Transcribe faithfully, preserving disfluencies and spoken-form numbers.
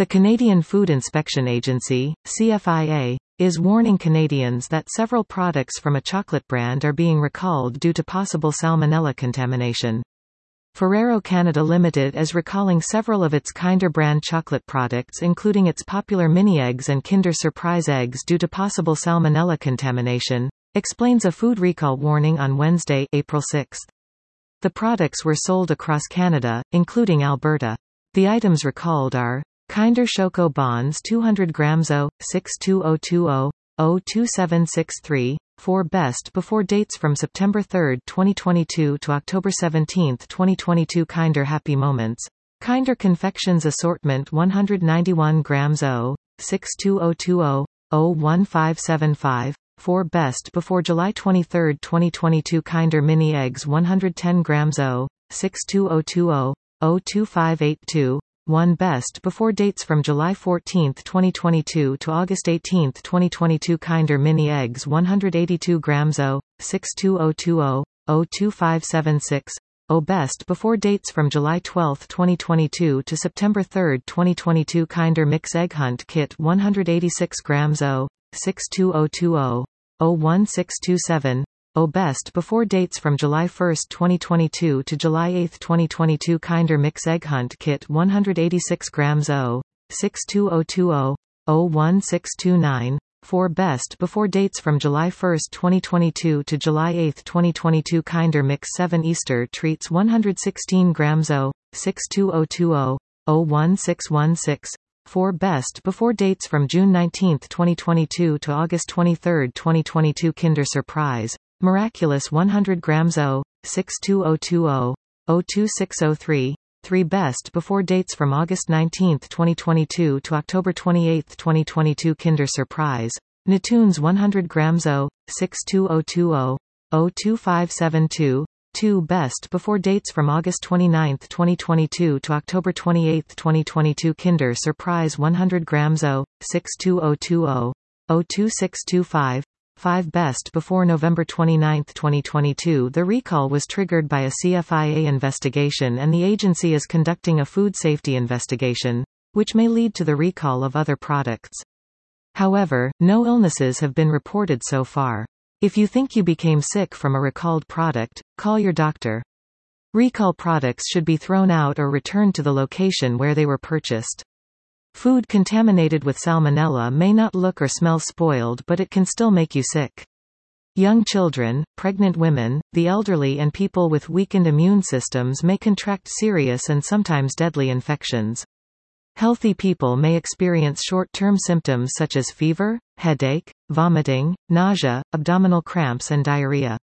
The Canadian Food Inspection Agency, C F I A, is warning Canadians that several products from a chocolate brand are being recalled due to possible salmonella contamination. Ferrero Canada Limited is recalling several of its Kinder brand chocolate products, including its popular mini eggs and Kinder Surprise eggs, due to possible salmonella contamination, explains a food recall warning on Wednesday, April sixth. The products were sold across Canada, including Alberta. The items recalled are Kinder Choco Bons two hundred grams O, six two zero two zero, zero two seven six three, for best before dates from September third, twenty twenty-two to October seventeenth, twenty twenty-two. Kinder Happy Moments, Kinder Confections Assortment one hundred ninety-one grams O, six two zero two zero, zero one five seven five, for best before July twenty-third, twenty twenty-two. Kinder Mini Eggs one hundred ten grams O, six two zero two zero, zero two five eight two, one best before dates from July fourteenth, twenty twenty-two to August eighteenth, twenty twenty-two. Kinder Mini Eggs one hundred eighty-two grams O, six two zero two zero, zero two five seven six, zero best before dates from July twelfth, twenty twenty-two to September third, twenty twenty-two. Kinder Mix Egg Hunt Kit one hundred eighty-six grams O, six two zero two zero, zero one six two seven, zero best before dates from July first, twenty twenty-two to July eighth, twenty twenty-two. Kinder Mix Egg Hunt Kit one hundred eighty-six grams O, six two zero two zero, zero one six two nine, for best before dates from July first, twenty twenty-two to July eighth, twenty twenty-two. Kinder Mix seven Easter Treats one hundred sixteen grams O, six two zero two zero, zero one six one six, for best before dates from June nineteenth, twenty twenty-two to August twenty-third, twenty twenty-two. Kinder Surprise Miraculous one hundred grams O, six two zero two zero, zero two six zero three, three best before dates from August nineteenth, twenty twenty-two to October twenty-eighth, twenty twenty-two. Kinder Surprise Nitunes one hundred grams O, six two zero two zero, zero two five seven two, two best before dates from August twenty-ninth, twenty twenty-two to October twenty-eighth, twenty twenty-two. Kinder Surprise one hundred grams O, six two zero two zero, zero two six two five, five best before November twenty-ninth, twenty twenty-two. The recall was triggered by a C F I A investigation, and the agency is conducting a food safety investigation, which may lead to the recall of other products. However, no illnesses have been reported so far. If you think you became sick from a recalled product, call your doctor. Recall products should be thrown out or returned to the location where they were purchased. Food contaminated with salmonella may not look or smell spoiled, but it can still make you sick. Young children, pregnant women, the elderly and people with weakened immune systems may contract serious and sometimes deadly infections. Healthy people may experience short-term symptoms such as fever, headache, vomiting, nausea, abdominal cramps and diarrhea.